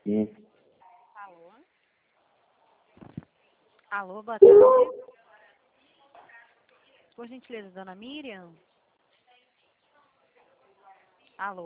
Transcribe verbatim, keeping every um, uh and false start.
Sim. Alô? Alô, boa tarde. Por gentileza, dona Miriam? Alô?